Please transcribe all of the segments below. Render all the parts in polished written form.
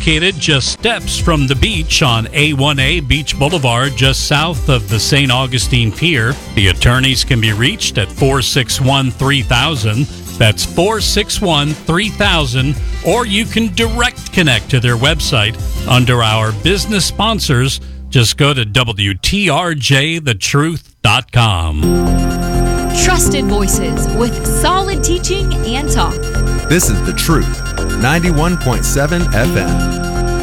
located just steps from the beach on A1A Beach Boulevard, just south of the St. Augustine Pier. The attorneys can be reached at 461-3000. That's 461-3000. Or you can direct connect to their website under our business sponsors. Just go to WTRJTheTruth.com. Trusted voices with solid teaching and talk. This is The Truth, 91.7 FM.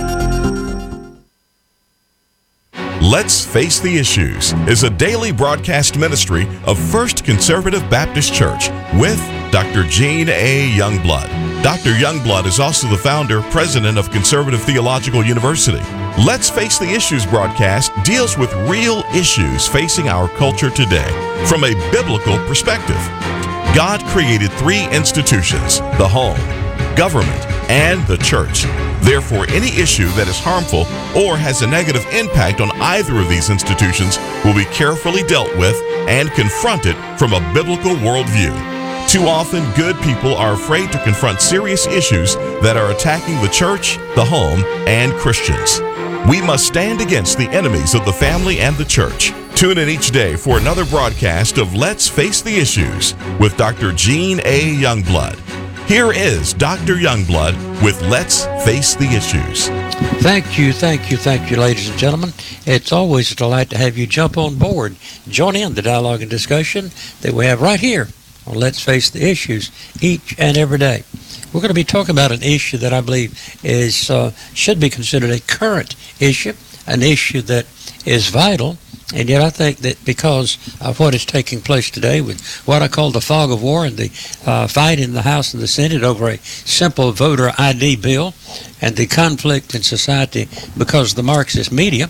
Let's Face the Issues is a daily broadcast ministry of First Conservative Baptist Church with Dr. Gene A. Youngblood. Dr. Youngblood is also the founder, president of Conservative Theological University. Let's Face the Issues broadcast deals with real issues facing our culture today from a biblical perspective. God created three institutions: the home, government, and the church. Therefore, any issue that is harmful or has a negative impact on either of these institutions will be carefully dealt with and confronted from a biblical worldview. Too often, good people are afraid to confront serious issues that are attacking the church, the home, and Christians. We must stand against the enemies of the family and the church. Tune in each day for another broadcast of Let's Face the Issues with Dr. Gene A. Youngblood. Here is Dr. Youngblood with Let's Face the Issues. Thank you, ladies and gentlemen. It's always a delight to have you jump on board. Join in the dialogue and discussion that we have right here on Let's Face the Issues each and every day. We're going to be talking about an issue that I believe is should be considered a current issue, an issue that is vital. And yet I think that because of what is taking place today with what I call the fog of war and the fight in the House and the Senate over a simple voter ID bill and the conflict in society because of the Marxist media,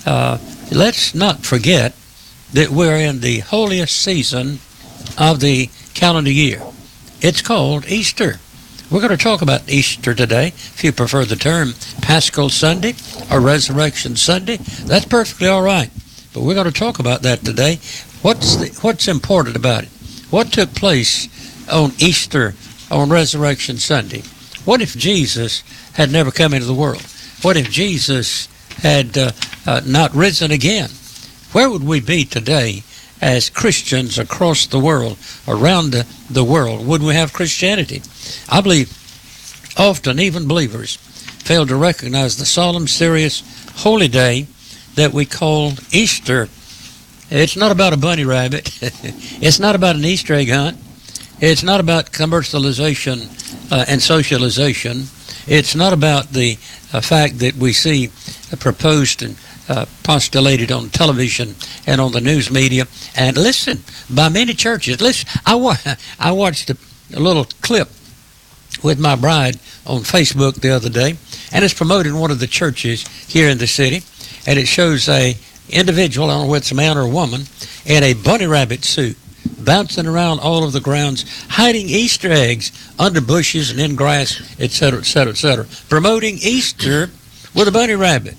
let's not forget that we're in the holiest season of the calendar year. It's called Easter. We're going to talk about Easter today. If you prefer the term Paschal Sunday or Resurrection Sunday, that's perfectly all right. But we're going to talk about that today. What's important about it? What took place on Easter, on Resurrection Sunday? What if Jesus had never come into the world? What if Jesus had not risen again? Where would we be today as Christians across the world, around the world? Would we have Christianity? I believe often even believers fail to recognize the solemn, serious, holy day that we call Easter. It's not about a bunny rabbit. It's not about an Easter egg hunt. It's not about commercialization and socialization. It's not about the fact that we see proposed and postulated on television and on the news media. And listen, by many churches. Listen, I watched a little clip with my bride on Facebook the other day, and it's promoting one of the churches here in the city. And it shows a individual, I don't know whether it's a man or a woman, in a bunny rabbit suit, bouncing around all of the grounds, hiding Easter eggs under bushes and in grass, etc., etc., etc., promoting Easter with a bunny rabbit.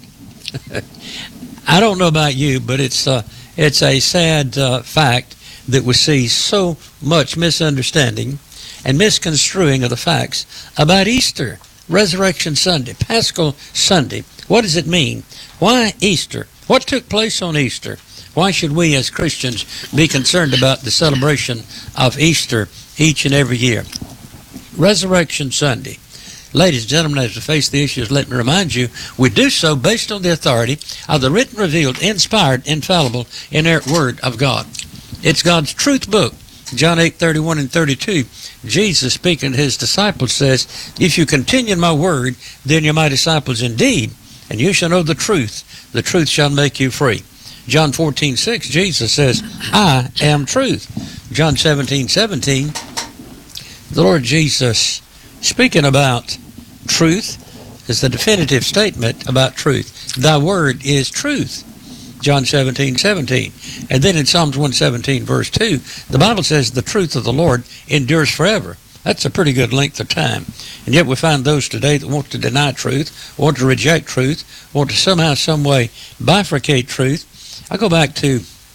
I don't know about you, but it's a sad fact that we see so much misunderstanding and misconstruing of the facts about Easter, Resurrection Sunday, Paschal Sunday. What does it mean? Why Easter? What took place on Easter? Why should we as Christians be concerned about the celebration of Easter each and every year? Resurrection Sunday. Ladies and gentlemen, as we face the issues, let me remind you, we do so based on the authority of the written, revealed, inspired, infallible, inerrant Word of God. It's God's truth book. John 8:31 and 32, Jesus speaking to his disciples says, "If you continue in my word, then you're my disciples indeed, and you shall know the truth shall make you free." John 14:6, Jesus says, "I am truth." John 17:17, the Lord Jesus speaking about truth is the definitive statement about truth. Thy word is truth. John 17:17. And then in Psalms 117, verse 2, the Bible says the truth of the Lord endures forever. That's a pretty good length of time. And yet we find those today that want to deny truth, want to reject truth, want to somehow, some way bifurcate truth. I go back to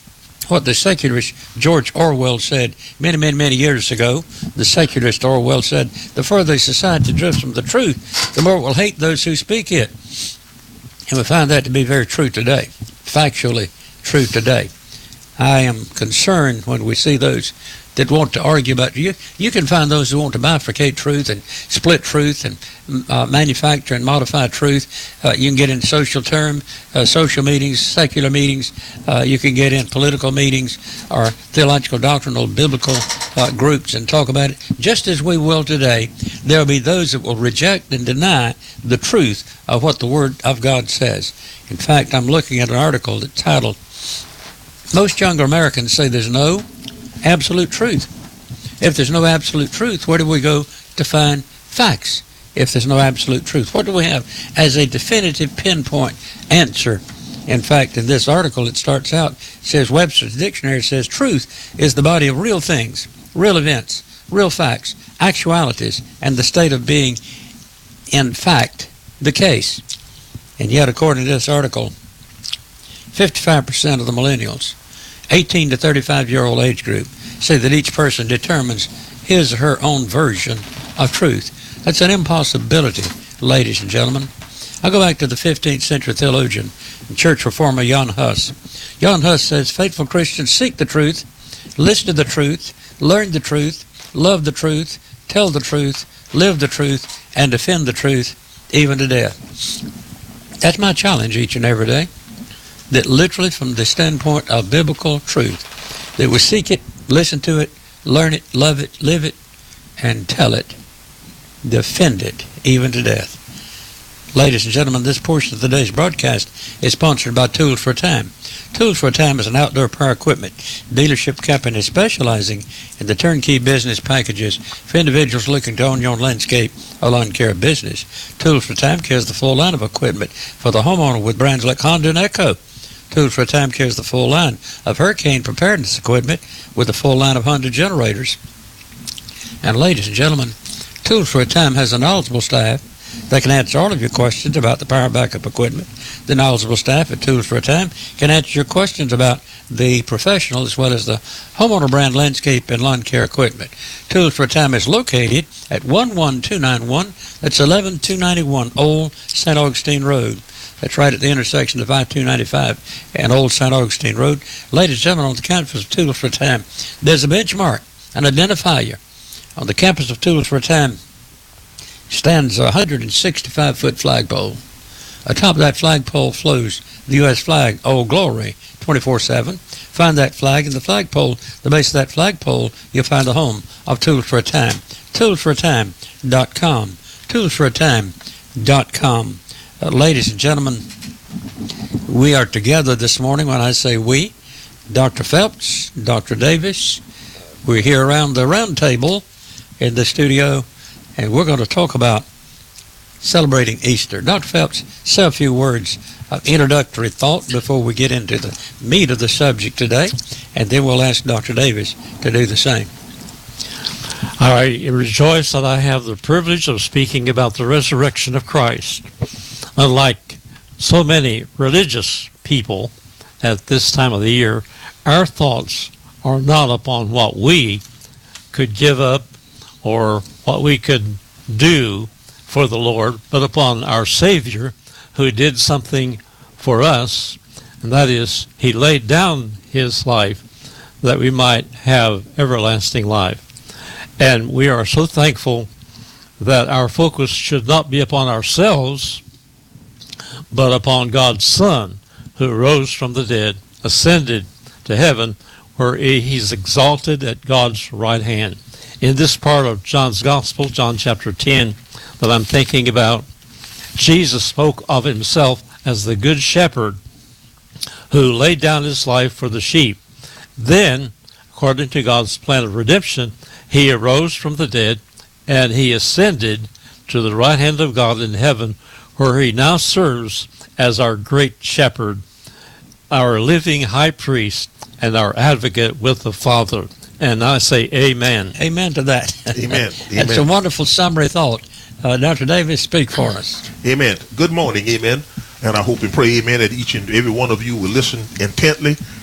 what the secularist George Orwell said many years ago. The secularist Orwell said, the further society drifts from the truth, the more it will hate those who speak it. And we find that to be very true today, factually true today. I am concerned when we see those that want to argue about you. You can find those who want to bifurcate truth and split truth and manufacture and modify truth. You can get in social meetings, secular meetings. You can get in political meetings or theological, doctrinal, biblical groups and talk about it. Just as we will today, there will be those that will reject and deny the truth of what the Word of God says. In fact, I'm looking at an article that's titled, "Most younger Americans say there's no absolute truth." If there's no absolute truth, where do we go to find facts? If there's no absolute truth, what do we have as a definitive pinpoint answer? In fact, in this article, it starts out, it says, Webster's Dictionary says, truth is the body of real things, real events, real facts, actualities, and the state of being, in fact, the case. And yet, according to this article, 55% of the millennials, 18 to 35-year-old age group, say that each person determines his or her own version of truth. That's an impossibility, ladies and gentlemen. I'll go back to the 15th century theologian and church reformer Jan Hus. Jan Hus says, faithful Christians seek the truth, listen to the truth, learn the truth, love the truth, tell the truth, live the truth, and defend the truth, even to death. That's my challenge each and every day. That literally from the standpoint of biblical truth, that we seek it, listen to it, learn it, love it, live it, and tell it, defend it, even to death. Ladies and gentlemen, this portion of today's broadcast is sponsored by Tools for a Time. Tools for a Time is an outdoor power equipment dealership company specializing in the turnkey business packages for individuals looking to own your own landscape or lawn care business. Tools for a Time carries the full line of equipment for the homeowner with brands like Honda and Echo. Tools for a Time carries the full line of hurricane preparedness equipment with a full line of Honda generators. And ladies and gentlemen, Tools for a Time has a knowledgeable staff that can answer all of your questions about the power backup equipment. The knowledgeable staff at Tools for a Time can answer your questions about the professional as well as the homeowner brand landscape and lawn care equipment. Tools for a Time is located at 11291, that's 11291 Old St. Augustine Road. That's right at the intersection of I-295 and Old St. Augustine Road. Ladies and gentlemen, on the campus of Tools for a Time, there's a benchmark, an identifier. On the campus of Tools for a Time stands a 165-foot flagpole. Atop that flagpole flows the U.S. flag, Old Glory, 24/7. Find that flag in the flagpole. The base of that flagpole, you'll find the home of Tools for a Time. ToolsForATime.com. ToolsForATime.com. Ladies and gentlemen, we are together this morning. When I say we, Dr. Phelps, Dr. Davis, we're here around the round table in the studio, and we're going to talk about celebrating Easter. Dr. Phelps, say a few words of introductory thought before we get into the meat of the subject today, and then we'll ask Dr. Davis to do the same. I rejoice that I have the privilege of speaking about the resurrection of Christ. Unlike so many religious people at this time of the year, our thoughts are not upon what we could give up or what we could do for the Lord, but upon our Savior who did something for us, and that is He laid down His life that we might have everlasting life. And we are so thankful that our focus should not be upon ourselves, but upon God's Son, who rose from the dead, ascended to heaven, where He's exalted at God's right hand. In this part of John's Gospel, John chapter 10, that I'm thinking about, Jesus spoke of Himself as the Good Shepherd who laid down His life for the sheep. Then, according to God's plan of redemption, He arose from the dead and He ascended to the right hand of God in heaven, where He now serves as our great shepherd, our living high priest, and our advocate with the Father. And I say amen. Amen to that. Amen. That's a wonderful summary thought. Dr. Davis, speak for us. Amen. Good morning. Amen. And I hope and pray, amen, that each and every one of you will listen intently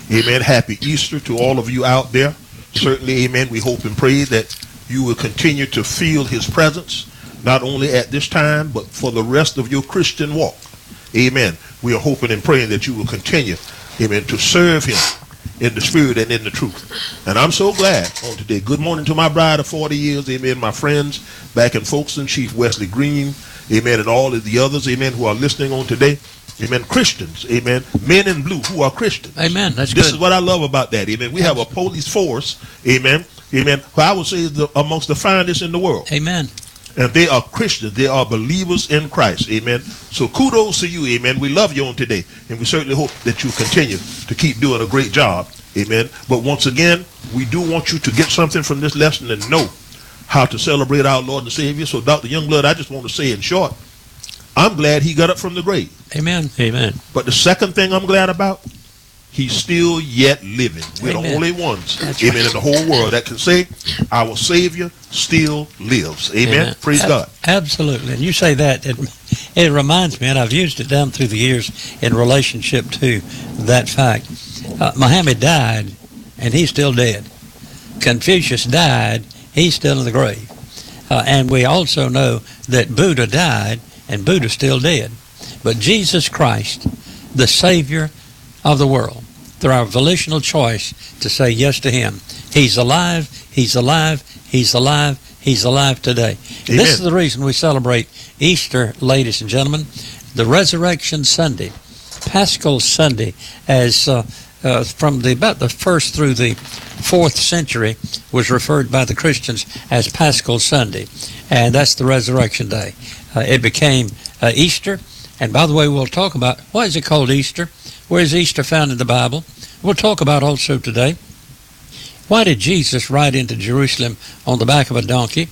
Amen. Happy Easter to all of you out there. Certainly, amen, we hope and pray that you will continue to feel his presence, not only at this time, but for the rest of your Christian walk. Amen. We are hoping and praying that you will continue, amen, to serve him in the spirit and in the truth. And I'm so glad on today. Good morning to my bride of 40 years, amen, my friends back in Folkestone, Chief Wesley Green, amen, and all of the others, amen, who are listening on today. Amen. Christians, amen. Men in blue who are Christians. Amen. That's This good. is what I love about that. Amen. We have a police force, amen, amen, who I would say is amongst the finest in the world. Amen. And they are Christians. They are believers in Christ. Amen. So kudos to you. Amen. We love you on today. And we certainly hope that you continue to keep doing a great job. Amen. But once again, we do want you to get something from this lesson and know how to celebrate our Lord and Savior. So Dr. Youngblood, I just want to say in short, I'm glad he got up from the grave. Amen. Amen. But the second thing I'm glad about, he's still yet living. We're Amen. the only ones, That's amen, right. in the whole world that can say our Savior still lives. Amen. Amen. Praise God. Absolutely. And you say that, it reminds me, and I've used it down through the years in relationship to that fact. Muhammad died, and he's still dead. Confucius died, he's still in the grave. And we also know that Buddha died, and Buddha's still dead. But Jesus Christ, the Savior of the world, through our volitional choice to say yes to him, he's alive, he's alive, he's alive, he's alive today. Amen. This is the reason we celebrate Easter, ladies and gentlemen, the Resurrection Sunday, Paschal Sunday, as from about the 1st through the 4th century was referred by the Christians as Paschal Sunday, and that's the Resurrection Day. It became Easter, and by the way, we'll talk about why is it called Easter? Where is Easter found in the Bible? We'll talk about also today, why did Jesus ride into Jerusalem on the back of a donkey?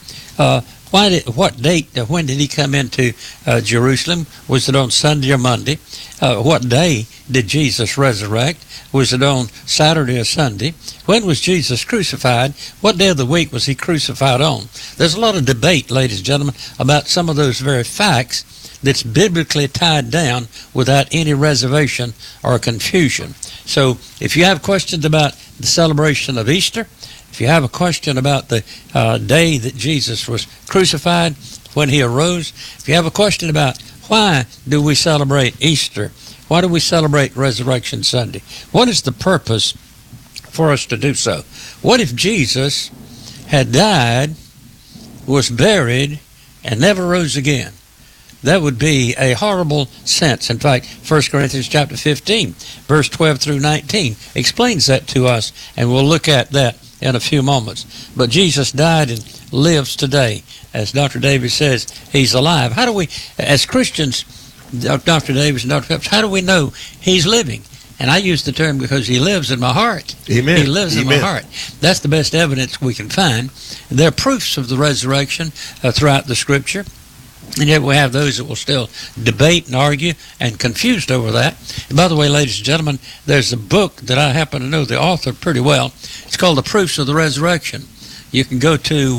What date, when did he come into Jerusalem? Was it on Sunday or Monday? What day did Jesus resurrect? Was it on Saturday or Sunday? When was Jesus crucified? What day of the week was he crucified on? There's a lot of debate, ladies and gentlemen, about some of those very facts that's biblically tied down without any reservation or confusion. So if you have questions about the celebration of Easter, if you have a question about the day that Jesus was crucified, when he arose, if you have a question about why do we celebrate Easter, why do we celebrate Resurrection Sunday, what is the purpose for us to do so? What if Jesus had died, was buried, and never rose again? That would be a horrible sense. In fact, 1 Corinthians chapter 15, verse 12 through 19 explains that to us, and we'll look at that in a few moments. But Jesus died and lives today. As Dr. Davis says, he's alive. How do we, as Christians, Dr. Davis and Dr. Phelps, how do we know he's living? And I use the term because he lives in my heart. Amen. He lives in my Amen. heart. That's the best evidence we can find. There are proofs of the resurrection throughout the Scripture. And yet we have those that will still debate and argue and confused over that. And by the way, ladies and gentlemen, there's a book that I happen to know the author pretty well. It's called The Proofs of the Resurrection. You can go to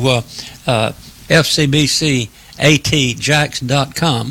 fcbcatjacks.com,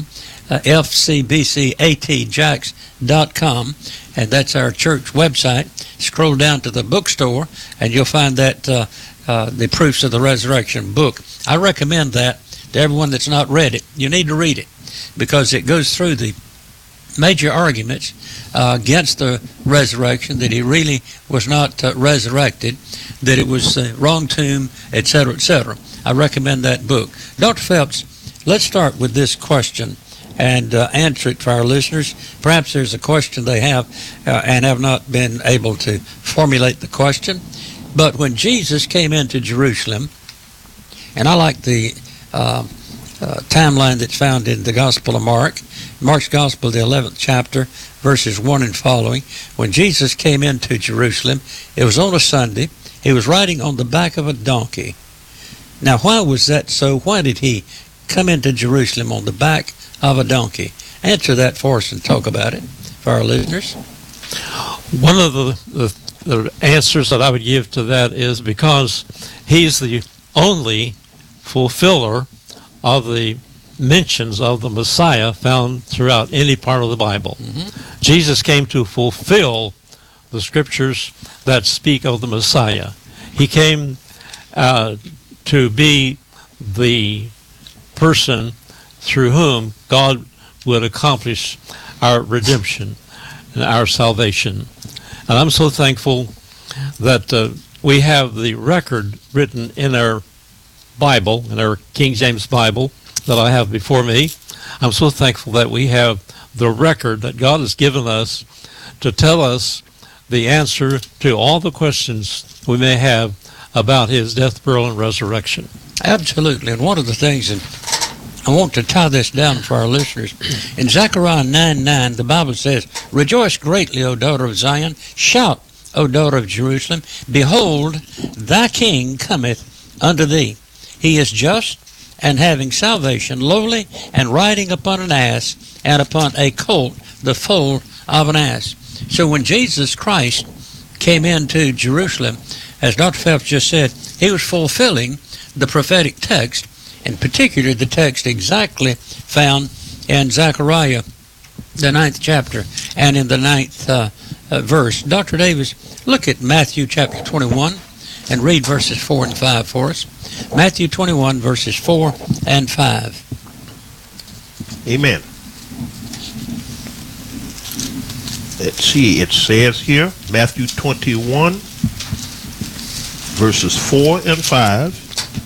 fcbcatjacks.com, and that's our church website. Scroll down to the bookstore, and you'll find that The Proofs of the Resurrection book. I recommend that to everyone that's not read it. You need to read it because it goes through the major arguments against the resurrection, that he really was not resurrected, that it was the wrong tomb, etc., etc. I recommend that book. Dr. Phelps, let's start with this question and answer it for our listeners. Perhaps there's a question they have and have not been able to formulate the question. But when Jesus came into Jerusalem, and I like the timeline that's found in the Gospel of Mark, Mark's Gospel, the 11th chapter, verses 1 and following. When Jesus came into Jerusalem, it was on a Sunday. He was riding on the back of a donkey. Now, why was that so? Why did he come into Jerusalem on the back of a donkey? Answer that for us and talk about it for our listeners. One of the answers that I would give to that is because he's the only fulfiller of the mentions of the Messiah found throughout any part of the Bible. Jesus came to fulfill the scriptures that speak of the Messiah. He came to be the person through whom God would accomplish our redemption and our salvation. And I'm so thankful that we have the record written in our Bible, in our King James Bible that I have before me. I'm so thankful that we have the record that God has given us to tell us the answer to all the questions we may have about his death, burial, and resurrection. Absolutely. And one of the things, and I want to tie this down for our listeners, in Zechariah 9:9, the Bible says, "Rejoice greatly, O daughter of Zion. Shout, O daughter of Jerusalem. Behold, thy king cometh unto thee. He is just and having salvation, lowly, and riding upon an ass, and upon a colt, the foal of an ass." So when Jesus Christ came into Jerusalem, as Dr. Phelps just said, he was fulfilling the prophetic text, in particular the text exactly found in Zechariah, the 9th chapter, and in the 9th verse. Dr. Davis, look at Matthew chapter 21 and read verses 4 and 5 for us. Matthew 21, verses 4 and 5. Amen. Let's see, it says here, Matthew 21, verses 4 and 5,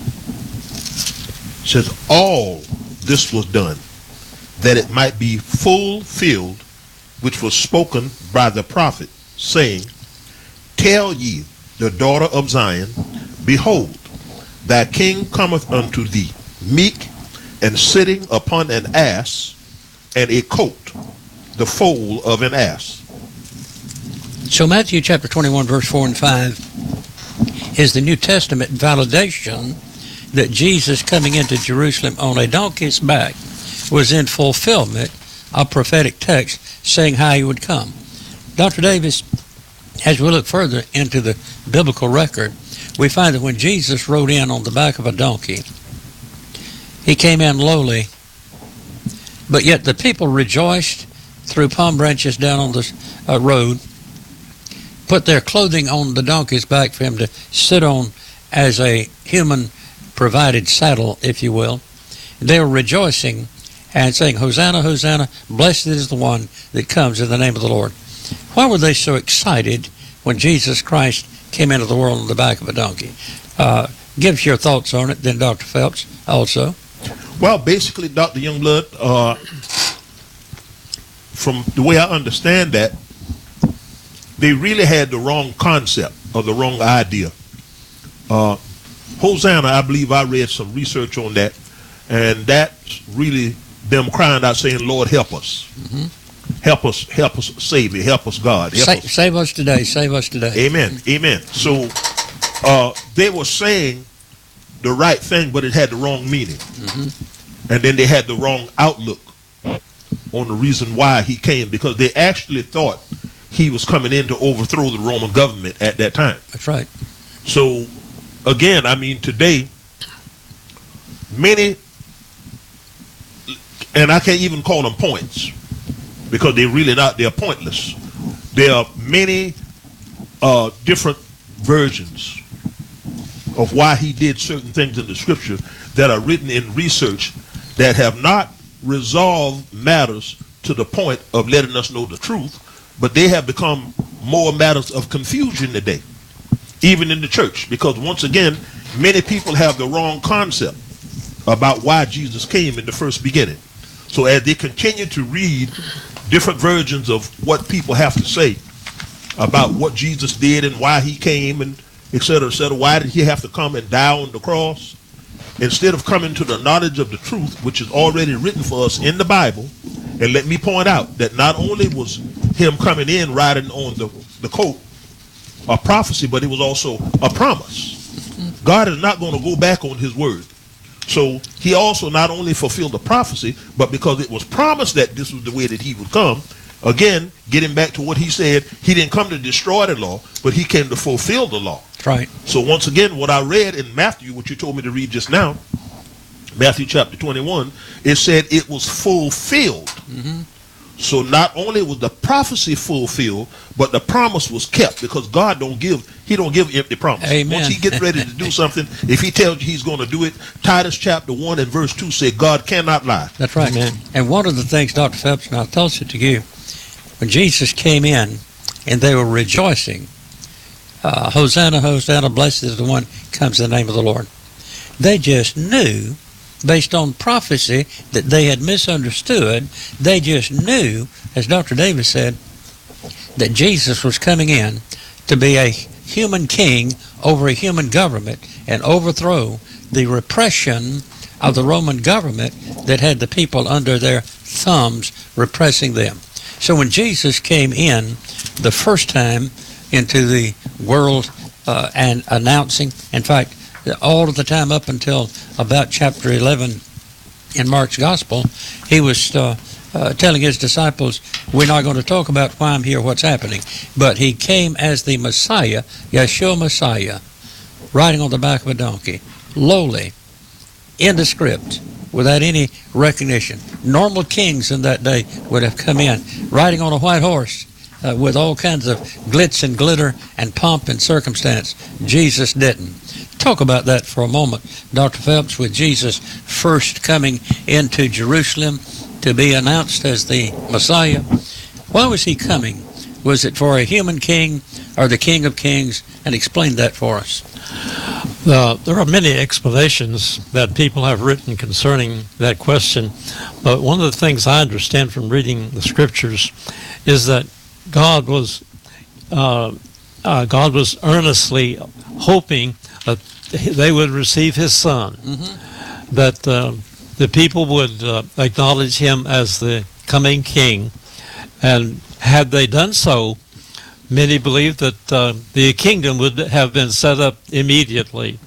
says, "All this was done, that it might be fulfilled, which was spoken by the prophet, saying, Tell ye the daughter of Zion, Behold, thy king cometh unto thee, meek, and sitting upon an ass, and a colt, the foal of an ass." So Matthew chapter 21, verse 4 and 5 is the New Testament validation that Jesus coming into Jerusalem on a donkey's back was in fulfillment of prophetic text saying how he would come. Dr. Davis, as we look further into the biblical record, we find that when Jesus rode in on the back of a donkey, he came in lowly, but yet the people rejoiced, threw palm branches down on the road, put their clothing on the donkey's back for him to sit on as a human-provided saddle, if you will. They were rejoicing and saying, "Hosanna, Hosanna, blessed is the one that comes in the name of the Lord." Why were they so excited when Jesus Christ came into the world on the back of a donkey? Give us your thoughts on it, then Dr. Phelps also. Well, basically, Dr. Youngblood, from the way I understand that, they really had the wrong concept or the wrong idea. Hosanna, I believe I read some research on that, and that's really them crying out saying, "Lord, help us. Mm-hmm. Help us, Savior, help us, God. Save us today, save us today." Amen, amen. So they were saying the right thing, but it had the wrong meaning. Mm-hmm. And then they had the wrong outlook on the reason why he came, because they actually thought he was coming in to overthrow the Roman government at that time. That's right. So, again, I mean, today, many, and I can't even call them points, because they're really not, they're pointless. There are many different versions of why he did certain things in the scripture that are written in research that have not resolved matters to the point of letting us know the truth, but they have become more matters of confusion today, even in the church, because once again, many people have the wrong concept about why Jesus came in the first beginning. So as they continue to read different versions of what people have to say about what Jesus did and why he came and et cetera, why did he have to come and die on the cross, instead of coming to the knowledge of the truth, which is already written for us in the Bible. And let me point out that not only was him coming in riding on the colt a prophecy, but it was also a promise. God is not going to go back on his word. So he also not only fulfilled the prophecy, but because it was promised that this was the way that he would come, again, getting back to what he said, he didn't come to destroy the law, but he came to fulfill the law. That's right. So once again, what I read in Matthew, what you told me to read just now, Matthew chapter 21, it said it was fulfilled. Mm-hmm. So not only was the prophecy fulfilled, but the promise was kept, because God don't give empty promises. Amen. Once he gets ready to do something, if he tells you he's going to do it, Titus chapter 1 and verse 2 say God cannot lie. That's right. Amen. And one of the things, Dr. Phelps, and I'll toss it to you, when Jesus came in and they were rejoicing, Hosanna, Hosanna, blessed is the one who comes in the name of the Lord. They just knew, based on prophecy that they had misunderstood, they just knew, as Dr. Davis said, that Jesus was coming in to be a human king over a human government and overthrow the repression of the Roman government that had the people under their thumbs repressing them. So when Jesus came in the first time into the world and announcing, in fact, all of the time up until about chapter 11 in Mark's Gospel, he was telling his disciples, we're not going to talk about why I'm here, what's happening. But he came as the Messiah, Yeshua Messiah, riding on the back of a donkey, lowly, indescript, without any recognition. Normal kings in that day would have come in, riding on a white horse, with all kinds of glitz and glitter and pomp and circumstance. Jesus didn't. Talk about that for a moment, Dr. Phelps, with Jesus first coming into Jerusalem to be announced as the Messiah. Why was he coming? Was it for a human king or the King of Kings? And explain that for us. There are many explanations that people have written concerning that question, but one of the things I understand from reading the scriptures is that God was earnestly hoping that they would receive his son, that the people would acknowledge him as the coming king, and had they done so, many believe that the kingdom would have been set up immediately.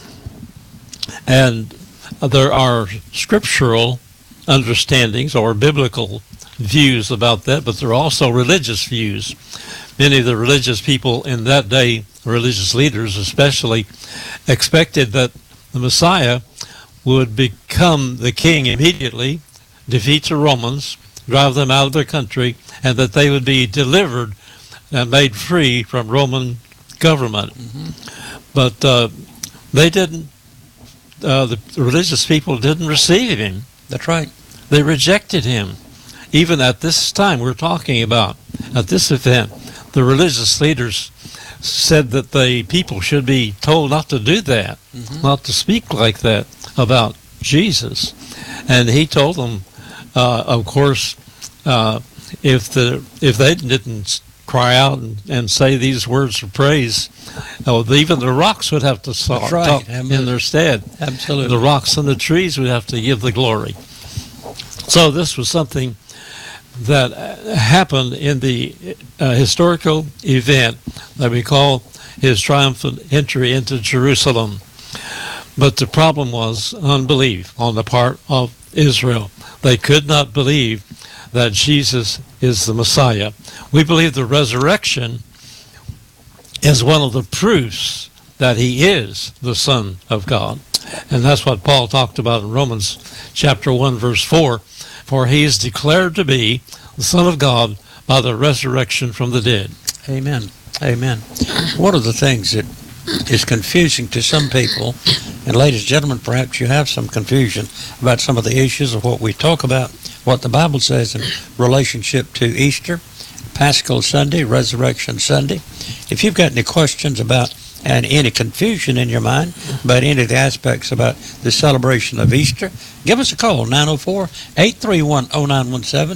And there are scriptural understandings or biblical views about that, but there are also religious views. Many of the religious people in that day, religious leaders especially, expected that the Messiah would become the king immediately, defeat the Romans, drive them out of their country, and that they would be delivered and made free from Roman government. But they didn't, the religious people didn't receive him. That's right. They rejected him. Even at this time we're talking about, at this event, the religious leaders said that the people should be told not to do that, not to speak like that about Jesus. And he told them, of course, if they didn't cry out and say these words of praise, even the rocks would have to talk in their stead. Absolutely. The rocks and the trees would have to give the glory. So this was something that happened in the historical event that we call his triumphant entry into Jerusalem. But the problem was unbelief on the part of Israel. They could not believe that Jesus is the Messiah. We believe the resurrection is one of the proofs that he is the Son of God. And that's what Paul talked about in Romans chapter 1, verse 4. For he is declared to be the Son of God by the resurrection from the dead. Amen. Amen. One of the things that is confusing to some people, and ladies and gentlemen, perhaps you have some confusion about some of the issues of what we talk about, what the Bible says in relationship to Easter, Paschal Sunday, Resurrection Sunday. If you've got any questions about and any confusion in your mind about any of the aspects about the celebration of Easter, give us a call, 904-831-0917,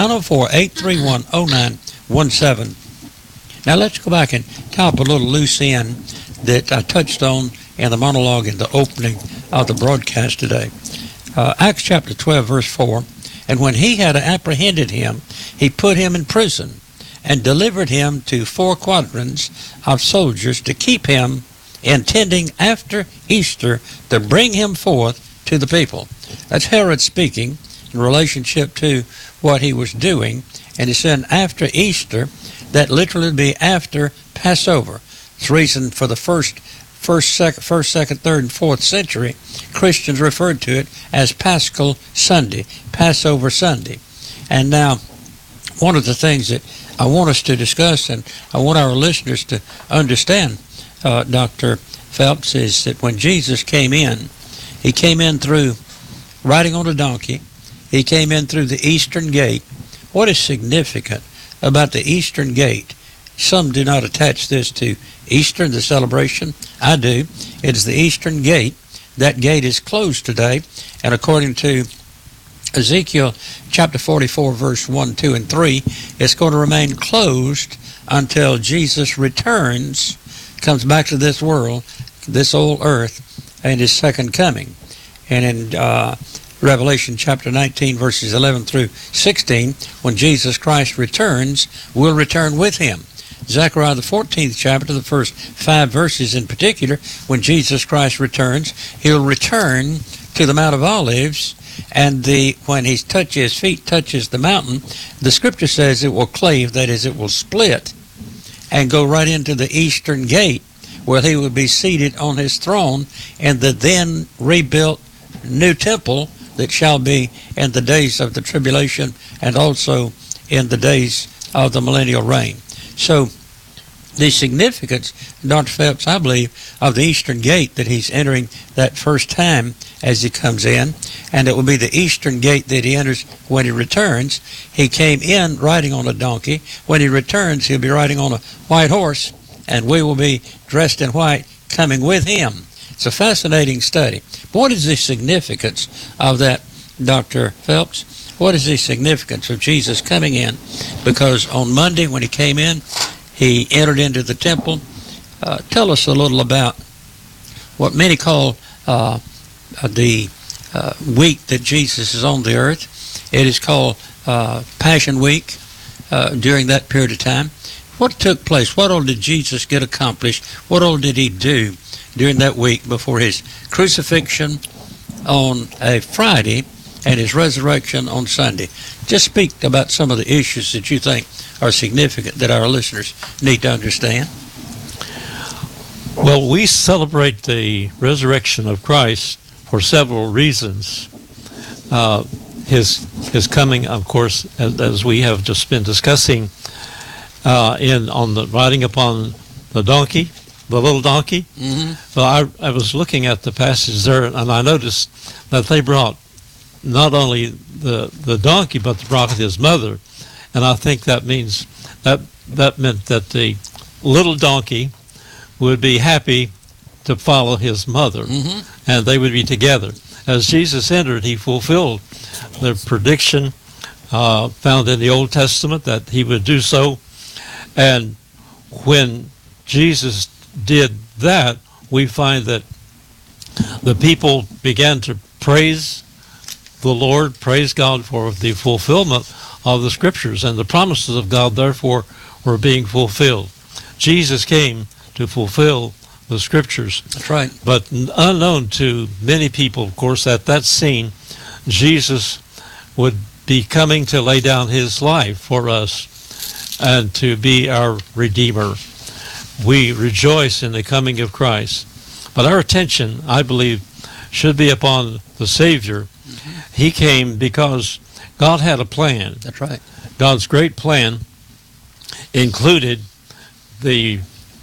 904-831-0917. Now let's go back and top a little loose end that I touched on in the monologue in the opening of the broadcast today. Acts chapter 12, verse 4, and when he had apprehended him, he put him in prison and delivered him to 4 quadrants of soldiers to keep him, intending after Easter to bring him forth to the people. That's Herod speaking in relationship to what he was doing, and he said after Easter, that literally would be after Passover. It's the reason for the first, second, third, and fourth century, Christians referred to it as Paschal Sunday, Passover Sunday. And now, one of the things that I want us to discuss, and I want our listeners to understand, Dr. Phelps, is that when Jesus came in, he came in through riding on a donkey. He came in through the eastern gate. What is significant about the eastern gate? Some do not attach this to Easter, the celebration. I do. It is the eastern gate. That gate is closed today, and according to Ezekiel chapter 44, verse 1, 2, and 3, it's going to remain closed until Jesus returns, comes back to this world, this old earth, and his second coming. And in Revelation chapter 19, verses 11 through 16, when Jesus Christ returns, we'll return with him. Zechariah the 14th chapter, the first 5 verses in particular, when Jesus Christ returns, he'll return to the Mount of Olives, and when his feet touches the mountain, the scripture says it will clave, that is, it will split, and go right into the eastern gate, where he will be seated on his throne in the then rebuilt new temple that shall be in the days of the tribulation and also in the days of the millennial reign. So the significance, Dr. Phelps, I believe, of the eastern gate that he's entering that first time as he comes in, and it will be the eastern gate that he enters when he returns. He came in riding on a donkey. When he returns, he'll be riding on a white horse, and we will be dressed in white coming with him. It's a fascinating study. But what is the significance of that, Dr. Phelps? What is the significance of Jesus coming in? Because on Monday when he came in, he entered into the temple. Tell us a little about what many call the week that Jesus is on the earth. It is called Passion Week during that period of time. What took place? What all did Jesus get accomplished? What all did he do during that week before his crucifixion on a Friday and his resurrection on Sunday? Just speak about some of the issues that you think are significant that our listeners need to understand. Well, we celebrate the resurrection of Christ for several reasons. His coming, of course, as we have just been discussing, on the riding upon the donkey, the little donkey. Mm-hmm. Well, I was looking at the passage there, and I noticed that they brought not only the donkey, but they brought his mother, and I think that means that meant that the little donkey would be happy to follow his mother, mm-hmm. and they would be together. As Jesus entered, he fulfilled the prediction found in the Old Testament that he would do so. And when Jesus did that, we find that the people began to praise the Lord, praise God for the fulfillment of the Scriptures, and the promises of God, therefore, were being fulfilled. Jesus came to fulfill the Scriptures. That's right. But unknown to many people, of course, at that scene, Jesus would be coming to lay down his life for us and to be our Redeemer. We rejoice in the coming of Christ. But our attention, I believe, should be upon the Savior. Mm-hmm. He came because God had a plan. That's right. God's great plan included the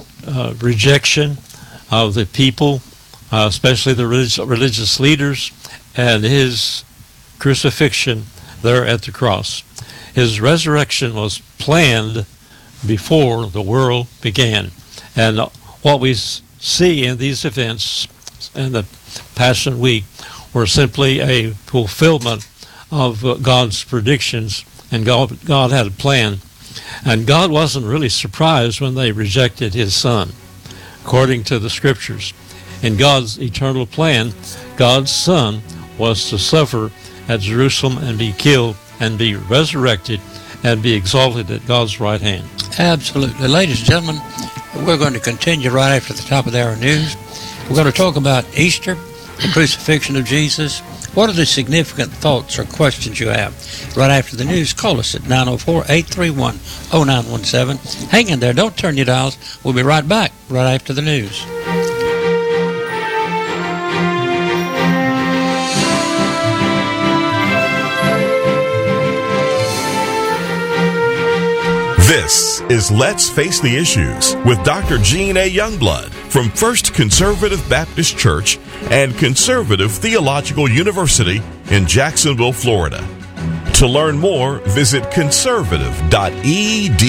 rejection of the people, especially the religious leaders, and his crucifixion there at the cross. His resurrection was planned before the world began. And what we see in these events in the Passion Week were simply a fulfillment of God's predictions, and God had a plan. And God wasn't really surprised when they rejected his Son, according to the Scriptures. In God's eternal plan, God's Son was to suffer at Jerusalem and be killed and be resurrected and be exalted at God's right hand. Absolutely. Ladies and gentlemen, we're going to continue right after the top of the hour news. We're going to talk about Easter, the crucifixion of Jesus. What are the significant thoughts or questions you have? Right after the news, call us at 904-831-0917. Hang in there. Don't turn your dials. We'll be right back right after the news. This is Let's Face the Issues with Dr. Gene A. Youngblood from First Conservative Baptist Church and Conservative Theological University in Jacksonville, Florida. To learn more, visit conservative.edu.